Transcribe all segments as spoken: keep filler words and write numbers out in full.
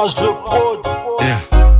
Ange Prod. Yeah.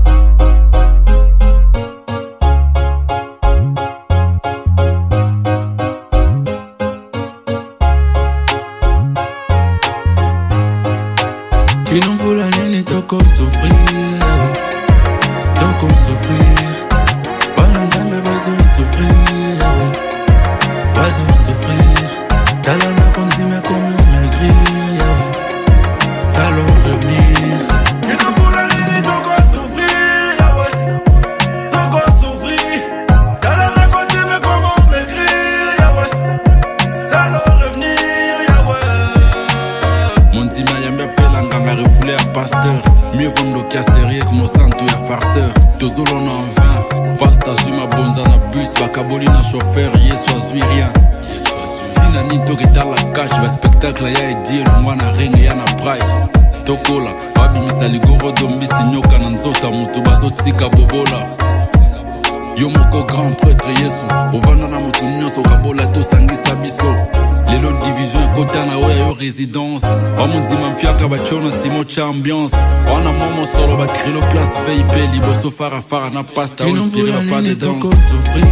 Tu n'en voulais ni toko souffrir, toko souffrir. Wananzambe bazo souffrir, bazo souffrir. Talana continue comme on maigrir, salon revenir. Tu n'en voulais ni toko souffrir, toko souffrir. Talana continue comme on maigrir, salon revenir. Mon dima yambe pelanga refoulé à pasteur. Mieux vaut bloquer à sérieux que mon santo ya farceur. Tozolo na en vain. Pasta juma bonza na bus. Bakaboli na chauffeur. Yeso azui rien. Tina ninto geta la cash. Va spectacle ya edie. Lungwa na ring ya na praille. Tokola. Wabi misali goro dombi sinyoka na nzota. Mutu bazo tika bobola. Yo moko grand prêtre Yesu. Ovanda na mutu nyonso kabola to sangisa biso. Lelo division kota na oya yo résidence. Wamunzima mpiaka bachona simo cha ambiance. Wana momo solo ba krilo place V I P. Liboso fara fara na pasta. On inspire pas de danse. Toko souffrir,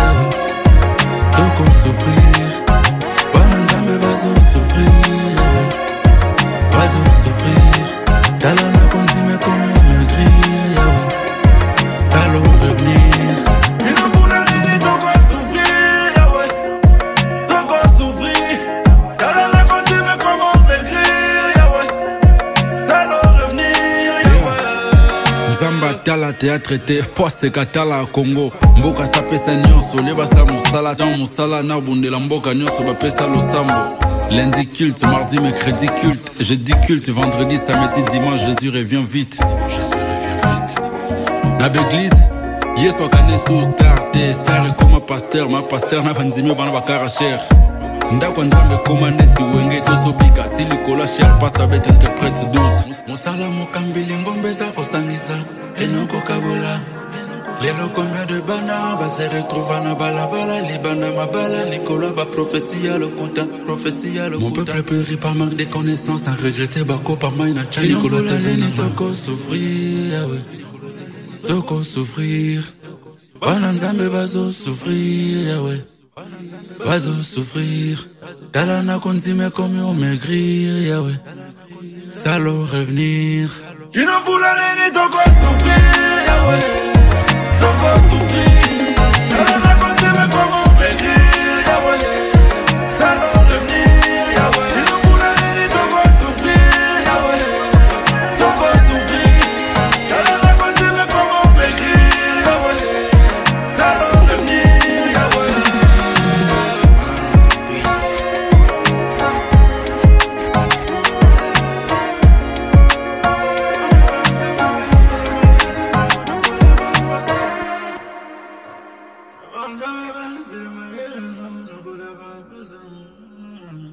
toko souffrir. Wananzambe bazo souffrir, bazo souffrir. Talana continue comme on maigrir, salon revenir. Tala théâtre te poise katala Congo. Mboka sa pesa nyonso leba sa musala dans musala na bundela mboka nyonso ba pesa lo sambo. Lundi culte, mardi mercredi culte, jeudi culte, vendredi samedi dimanche Jésus revient vite. Jésus revient vite. Na l'église yeso kane sous star te star comme pasteur ma pasteur na bandimi bana bakara cher. Ndako nzambe koma neti wenge tosobika tili kola cher pasta bet interprète douze. Musala mokambili ngombe za kosangisa enoko kabola. Lelo combien de bana ba se retrouva na balabala libana mabala likolo ba prophétie à l'okuta prophétie à l'okuta. Mon peuple périt par manque de connaissances sans regretter bako pa mai na chali likolo tevena toko souffrir ouais. Toko souffrir. Wananzambe bazo souffrir ouais. Bazo souffrir. Talana continue comme on maigrir Yahweh. Salo revenir. Tu n'en voulais ni toko souffrir Yahweh. Toko souffrir. Talana continue comme on maigrir Yahweh. Salo revenir Yahweh. Tu n'en voulais ni toko souffrir Yahweh. Toko souffrir. Talana continue comme on maigrir Yahweh. Salo revenir Yahweh. I'm